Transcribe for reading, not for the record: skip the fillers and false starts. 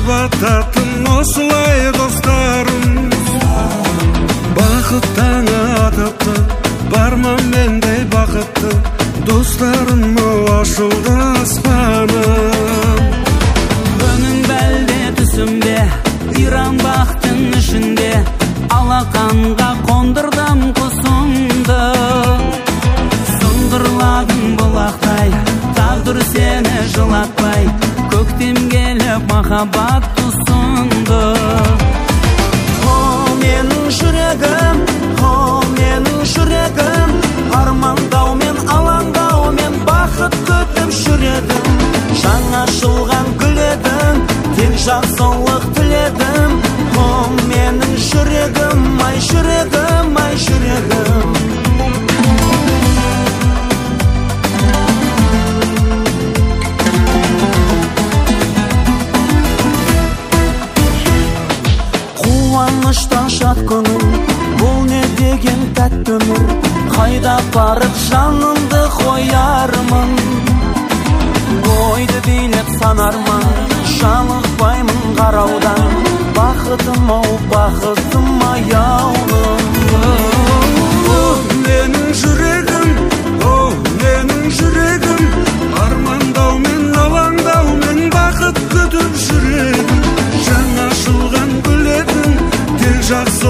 жұбататын осылай достарым. Бақыт таңы атыпты, барма мендей бақытты достарым, ашылды аспаным. Күнің бәлде түсімде, үйран бақтың ішінде, алақанға қондырдым құсымды. Сыңғырладың бұлақтай, тағдыр сені жылатпай, көктем келіп махаббат тұсынды. О, менің жүрегім, о, менің жүрегім, армандаумен, алаңдаумен бақыт күтіп жүредім. Жаңа жылған гүл едің, тек жақсылық тіледім. О, менің жүрегім, ай жүрегім, ай жүрегім. Қуаныштан шат көңіл, бұл не деген тәтті өмір. Қайда барып жанымды қоярмын, ойды билеп санармын, жалықпаймын қараудан. Бақытым ау, бақытым аяулым. Менің жүрегім, о, менің жүрегім, армандаумен, алаңдаумен бақыт күтіп жүрегім. Жаңа жылған гүл едің, тек жақсы